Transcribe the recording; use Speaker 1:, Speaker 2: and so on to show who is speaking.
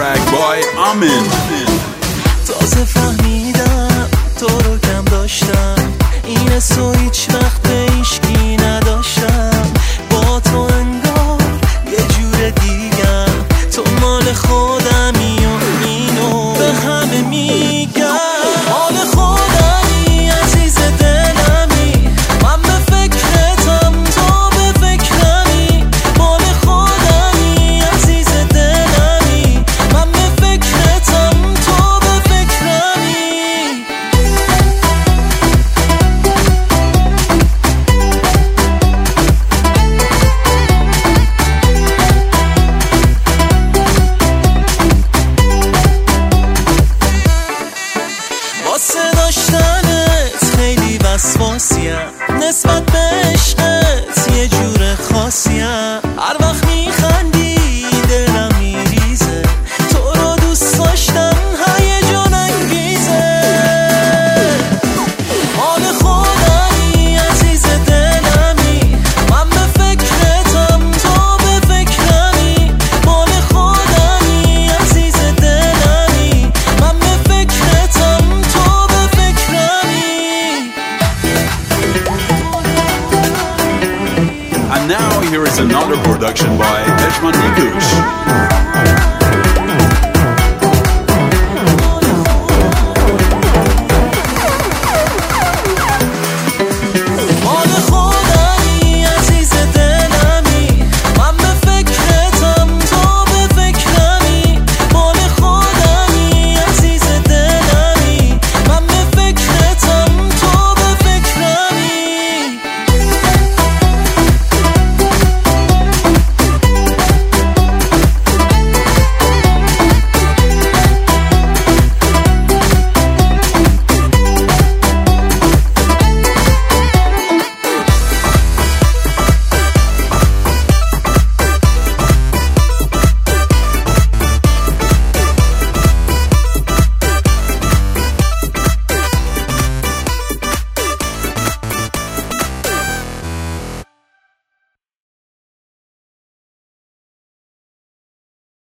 Speaker 1: track by Amin.
Speaker 2: تازه فهمیدم تو رو کم داشتم، این حسو هیچ وقت به هیچکی نداشتم. با تو انگار یه جور دیگم، تو مال خودمی و اینو به همه میگم. مال خودمی عزیز دلمی، من به فکرتم تو به فکرمی. مال خودمی عزیز دلمی، من به فکرتم تو به فکرمی. واسه داشتنت خیلی وسواسیم، نسبت به عشقت یه جور خاصیم. هر وقت میخندی دلم میریزه، تو رو دوست داشتن هیجان انگیزه. مال خودمی عزیز دلمی، من به فکرتم تو به فکرمی. مال خودمی عزیز دلمی، من به فکرتم تو به فکرمی.
Speaker 1: And now here is another production by Ejman Nikush.